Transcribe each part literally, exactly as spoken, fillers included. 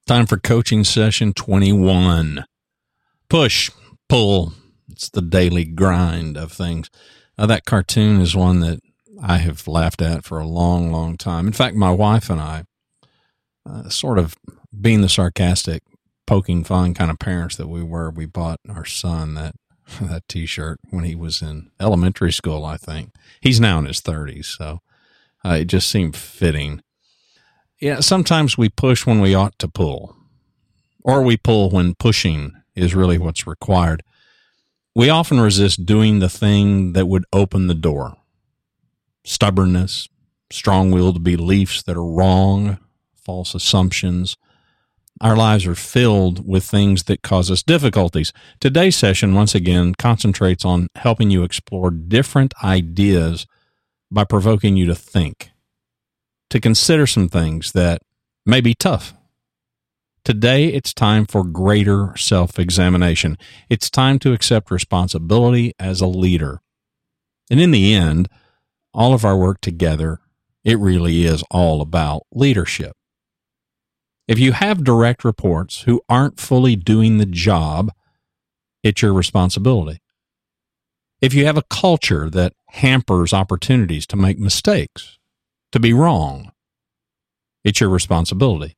Time for coaching session twenty-one. Push, pull. It's the daily grind of things. Uh, that cartoon is one that I have laughed at for a long, long time. In fact, my wife and I, uh, sort of being the sarcastic, poking fun kind of parents that we were, we bought our son that that T-shirt when he was in elementary school, I think. He's now in his thirties, so uh, it just seemed fitting. Yeah, sometimes we push when we ought to pull, or we pull when pushing is really what's required. We often resist doing the thing that would open the door. Stubbornness, strong-willed beliefs that are wrong, false assumptions. Our lives are filled with things that cause us difficulties. Today's session, once again, concentrates on helping you explore different ideas by provoking you to think, to consider some things that may be tough. Today, it's time for greater self-examination. It's time to accept responsibility as a leader. And in the end, all of our work together, it really is all about leadership. If you have direct reports who aren't fully doing the job, it's your responsibility. If you have a culture that hampers opportunities to make mistakes, to be wrong, it's your responsibility.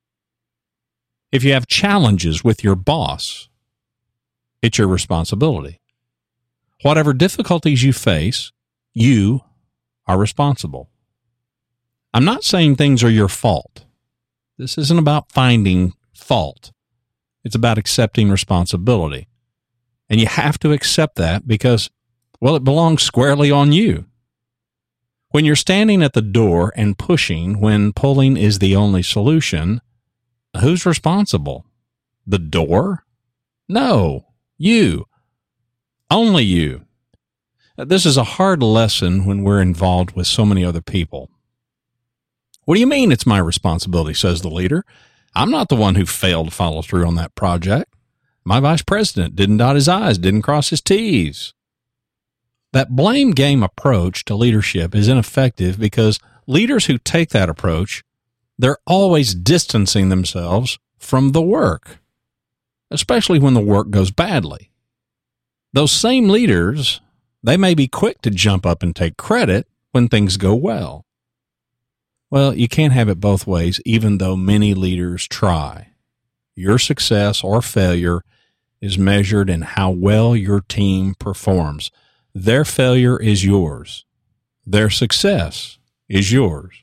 If you have challenges with your boss, it's your responsibility. Whatever difficulties you face, you are responsible. I'm not saying things are your fault. This isn't about finding fault. It's about accepting responsibility. And you have to accept that because, well, it belongs squarely on you. When you're standing at the door and pushing when pulling is the only solution, who's responsible? The door? No, you. Only you. This is a hard lesson when we're involved with so many other people. What do you mean it's my responsibility, says the leader? I'm not the one who failed to follow through on that project. My vice president didn't dot his I's, didn't cross his T's. That blame game approach to leadership is ineffective because leaders who take that approach, they're always distancing themselves from the work, especially when the work goes badly. Those same leaders, they may be quick to jump up and take credit when things go well. Well, you can't have it both ways, even though many leaders try. Your success or failure is measured in how well your team performs. Their failure is yours. Their success is yours.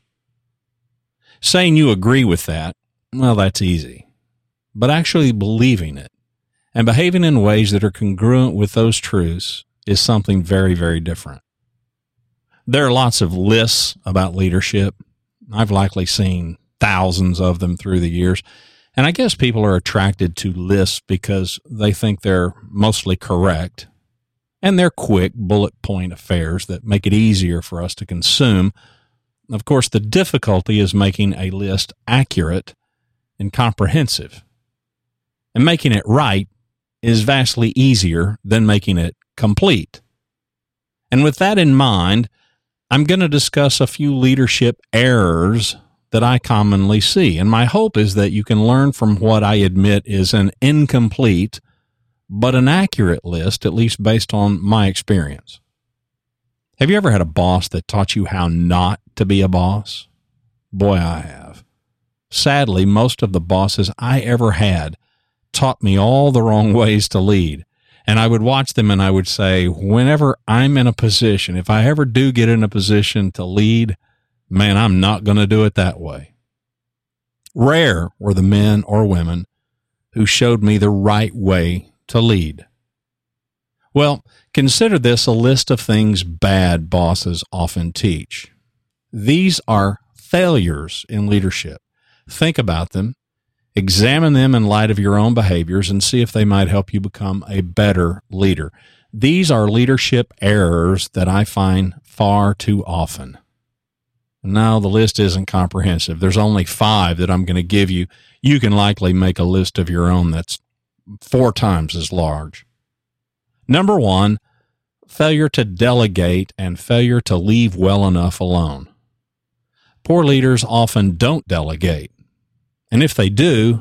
Saying you agree with that, well, that's easy. But actually believing it and behaving in ways that are congruent with those truths is something very, very different. There are lots of lists about leadership. I've likely seen thousands of them through the years. And I guess people are attracted to lists because they think they're mostly correct. And they're quick bullet point affairs that make it easier for us to consume. Of course, the difficulty is making a list accurate and comprehensive. And making it right is vastly easier than making it complete. And with that in mind, I'm going to discuss a few leadership errors that I commonly see. And my hope is that you can learn from what I admit is an incomplete but an accurate list, at least based on my experience. Have you ever had a boss that taught you how not to be a boss? Boy, I have. Sadly, most of the bosses I ever had taught me all the wrong ways to lead. And I would watch them and I would say, whenever I'm in a position, if I ever do get in a position to lead, man, I'm not going to do it that way. Rare were the men or women who showed me the right way to lead. Well, consider this a list of things bad bosses often teach. These are failures in leadership. Think about them, examine them in light of your own behaviors, and see if they might help you become a better leader. These are leadership errors that I find far too often. Now, the list isn't comprehensive. There's only five that I'm going to give you. You can likely make a list of your own that's four times as large. Number one, failure to delegate and failure to leave well enough alone. Poor leaders often don't delegate. And if they do,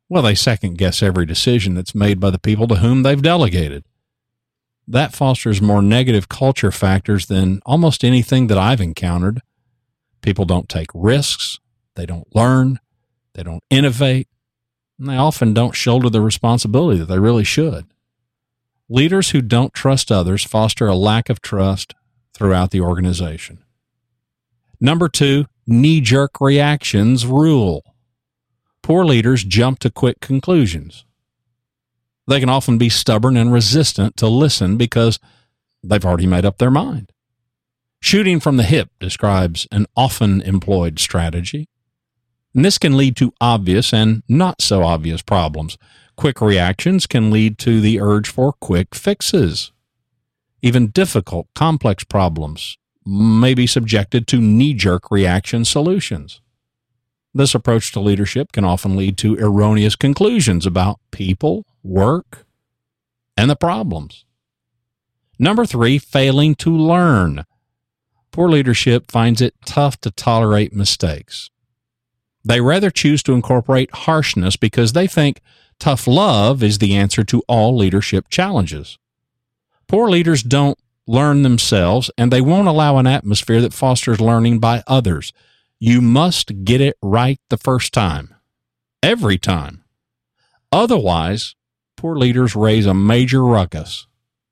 Well, they second guess every decision that's made by the people to whom they've delegated. That fosters more negative culture factors than almost anything that I've encountered. People don't take risks, they don't learn, they don't innovate, and they often don't shoulder the responsibility that they really should. Leaders who don't trust others foster a lack of trust throughout the organization. Number two, knee-jerk reactions rule. Poor leaders jump to quick conclusions. They can often be stubborn and resistant to listen because they've already made up their mind. Shooting from the hip describes an often employed strategy. And this can lead to obvious and not so obvious problems. Quick reactions can lead to the urge for quick fixes. Even difficult, complex problems may be subjected to knee-jerk reaction solutions. This approach to leadership can often lead to erroneous conclusions about people, work, and the problems. Number three, failing to learn. Poor leadership finds it tough to tolerate mistakes. They rather choose to incorporate harshness because they think tough love is the answer to all leadership challenges. Poor leaders don't learn themselves, and they won't allow an atmosphere that fosters learning by others. You must get it right the first time, every time. Otherwise, poor leaders raise a major ruckus.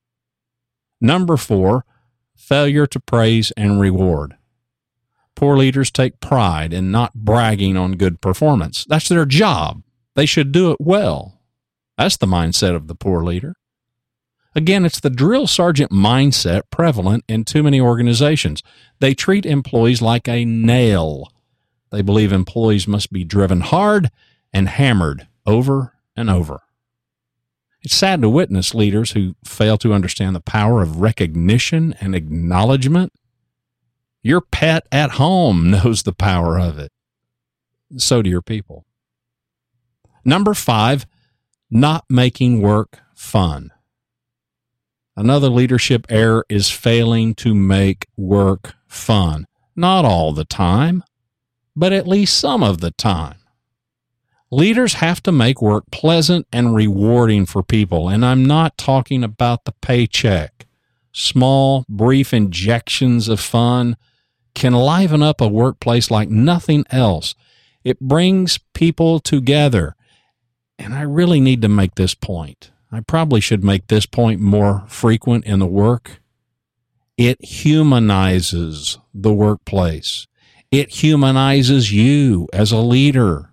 Number four, failure to praise and reward. Poor leaders take pride in not bragging on good performance. That's their job. They should do it well. That's the mindset of the poor leader. Again, it's the drill sergeant mindset prevalent in too many organizations. They treat employees like a nail. They believe employees must be driven hard and hammered over and over. It's sad to witness leaders who fail to understand the power of recognition and acknowledgement. Your pet at home knows the power of it. So do your people. Number five, not making work fun. Another leadership error is failing to make work fun. Not all the time, but at least some of the time. Leaders have to make work pleasant and rewarding for people, and I'm not talking about the paycheck. Small, brief injections of fun can liven up a workplace like nothing else. It brings people together, and I really need to make this point. I probably should make this point more frequent in the work. It humanizes the workplace. It humanizes you as a leader.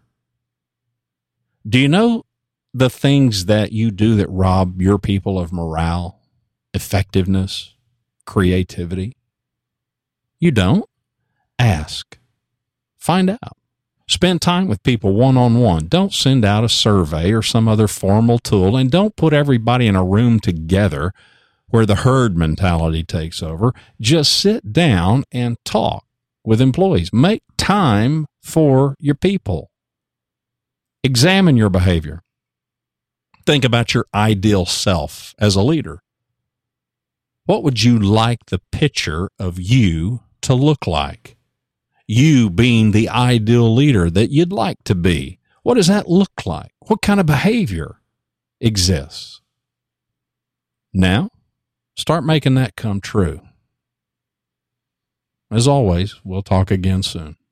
Do you know the things that you do that rob your people of morale, effectiveness, creativity? You don't? Ask. Find out. Spend time with people one-on-one. Don't send out a survey or some other formal tool, and don't put everybody in a room together where the herd mentality takes over. Just sit down and talk with employees. Make time for your people. Examine your behavior. Think about your ideal self as a leader. What would you like the picture of you to look like? You being the ideal leader that you'd like to be. What does that look like? What kind of behavior exists? Now, start making that come true. As always, we'll talk again soon.